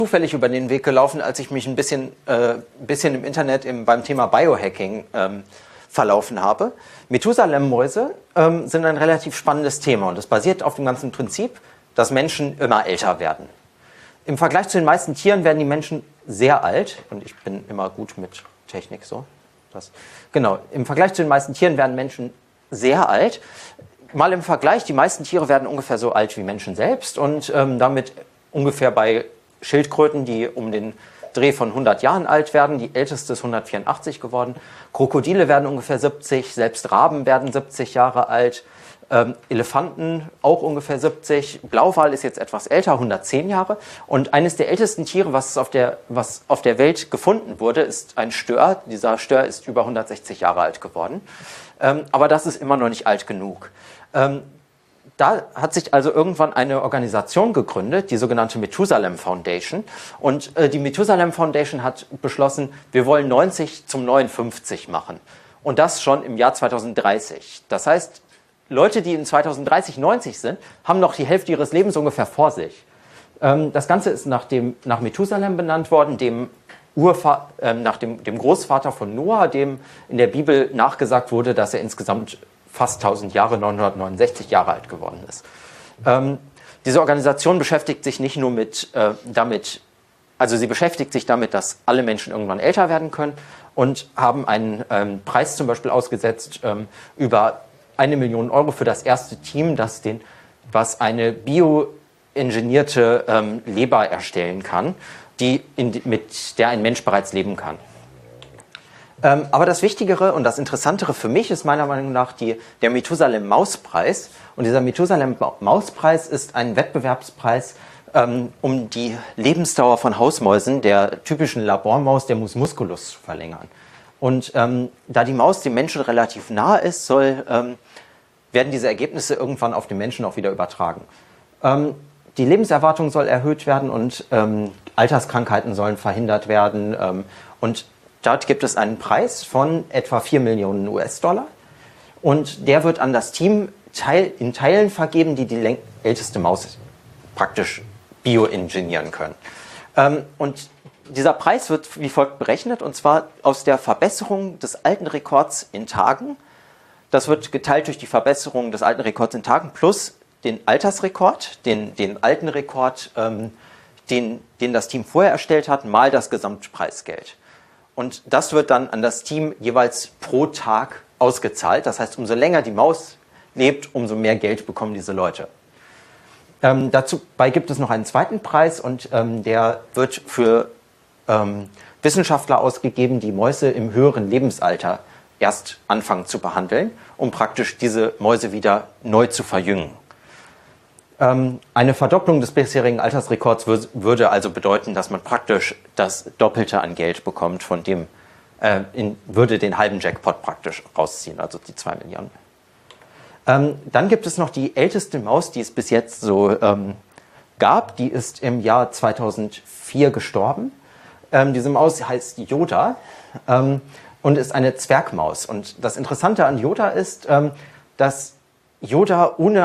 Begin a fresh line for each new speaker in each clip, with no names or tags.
zufällig über den Weg gelaufen, als ich mich ein bisschen im Internet beim Thema Biohacking verlaufen habe. Methusalem-Mäuse sind ein relativ spannendes Thema und es basiert auf dem ganzen Prinzip, dass Menschen immer älter werden. Im Vergleich zu den meisten Tieren werden die Menschen sehr alt, und ich bin immer gut mit Technik so. Genau, im Vergleich zu den meisten Tieren werden Menschen sehr alt. Mal im Vergleich, die meisten Tiere werden ungefähr so alt wie Menschen selbst und damit ungefähr bei Schildkröten, die um den Dreh von 100 Jahren alt werden. Die älteste ist 184 geworden. Krokodile werden ungefähr 70, selbst Raben werden 70 Jahre alt. Elefanten auch ungefähr 70. Blauwal ist jetzt etwas älter, 110 Jahre. Und eines der ältesten Tiere, was auf der Welt gefunden wurde, ist ein Stör. Dieser Stör ist über 160 Jahre alt geworden. Aber das ist immer noch nicht alt genug. Da hat sich also irgendwann eine Organisation gegründet, die sogenannte Methusalem Foundation. Und die Methusalem Foundation hat beschlossen, wir wollen 90 zum neuen 50 machen. Und das schon im Jahr 2030. Das heißt, Leute, die in 2030 90 sind, haben noch die Hälfte ihres Lebens ungefähr vor sich. Das Ganze ist nach Methusalem benannt worden, nach dem Großvater von Noah, dem in der Bibel nachgesagt wurde, dass er insgesamt fast 1000 Jahre, 969 Jahre alt geworden ist. Diese Organisation beschäftigt sich nicht nur sie beschäftigt sich damit, dass alle Menschen irgendwann älter werden können und haben einen Preis zum Beispiel ausgesetzt über 1 Million Euro für das erste Team, was eine bioingenierte Leber erstellen kann, mit der ein Mensch bereits leben kann. Aber das Wichtigere und das Interessantere für mich ist meiner Meinung nach der Methusalem-Mauspreis. Und dieser Methusalem-Mauspreis ist ein Wettbewerbspreis, um die Lebensdauer von Hausmäusen, der typischen Labormaus, der Mus musculus, zu verlängern. Und da die Maus dem Menschen relativ nahe ist, werden diese Ergebnisse irgendwann auf den Menschen auch wieder übertragen. Die Lebenserwartung soll erhöht werden und Alterskrankheiten sollen verhindert werden. Und dort gibt es einen Preis von etwa 4 Millionen US-Dollar. Und der wird an das Team in Teilen vergeben, die älteste Maus praktisch bioingenieren können. Und dieser Preis wird wie folgt berechnet, und zwar aus der Verbesserung des alten Rekords in Tagen. Das wird geteilt durch die Verbesserung des alten Rekords in Tagen plus den Altersrekord, den alten Rekord, den das Team vorher erstellt hat, mal das Gesamtpreisgeld. Und das wird dann an das Team jeweils pro Tag ausgezahlt. Das heißt, umso länger die Maus lebt, umso mehr Geld bekommen diese Leute. Dabei gibt es noch einen zweiten Preis und der wird für Wissenschaftler ausgegeben, die Mäuse im höheren Lebensalter erst anfangen zu behandeln, um praktisch diese Mäuse wieder neu zu verjüngen. Eine Verdopplung des bisherigen Altersrekords würde also bedeuten, dass man praktisch das Doppelte an Geld bekommt, von dem würde den halben Jackpot praktisch rausziehen, also die 2 Millionen. Dann gibt es noch die älteste Maus, die es bis jetzt so gab. Die ist im Jahr 2004 gestorben. Diese Maus heißt Yoda und ist eine Zwergmaus. Und das Interessante an Yoda ist, dass Yoda ohne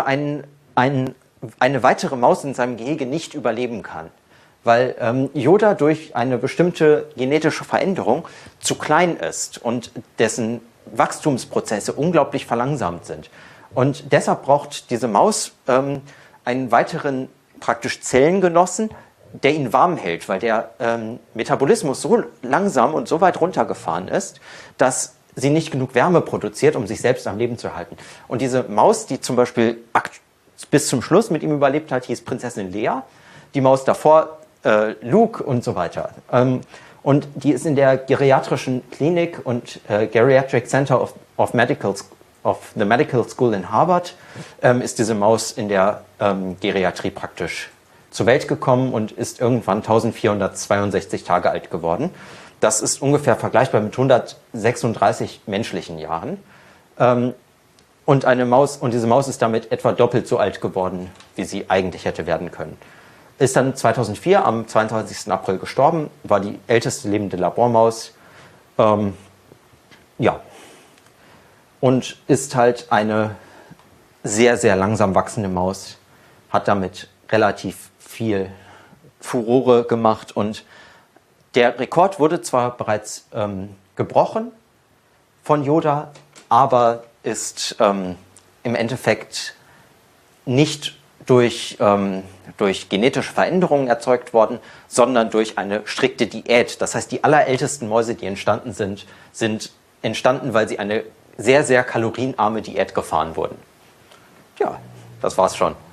eine weitere Maus in seinem Gehege nicht überleben kann, weil Yoda durch eine bestimmte genetische Veränderung zu klein ist und dessen Wachstumsprozesse unglaublich verlangsamt sind. Und deshalb braucht diese Maus einen weiteren praktisch Zellengenossen, der ihn warm hält, weil der Metabolismus so langsam und so weit runtergefahren ist, dass sie nicht genug Wärme produziert, um sich selbst am Leben zu halten. Und diese Maus, die zum Beispiel bis zum Schluss mit ihm überlebt hat, hieß Prinzessin Lea. Die Maus davor Luke und so weiter. Und die ist in der geriatrischen Klinik und Geriatric Center of the Medical School in Harvard ist diese Maus in der Geriatrie praktisch zur Welt gekommen und ist irgendwann 1462 Tage alt geworden. Das ist ungefähr vergleichbar mit 136 menschlichen Jahren. Und diese Maus ist damit etwa doppelt so alt geworden, wie sie eigentlich hätte werden können. Ist dann 2004 am 22. April gestorben, war die älteste lebende Labormaus. Und ist halt eine sehr, sehr langsam wachsende Maus, hat damit relativ viel Furore gemacht und der Rekord wurde zwar bereits gebrochen von Yoda, aber ist im Endeffekt nicht durch genetische Veränderungen erzeugt worden, sondern durch eine strikte Diät. Das heißt, die allerältesten Mäuse, die entstanden sind, sind entstanden, weil sie eine sehr, sehr kalorienarme Diät gefahren wurden. Ja, das war's schon.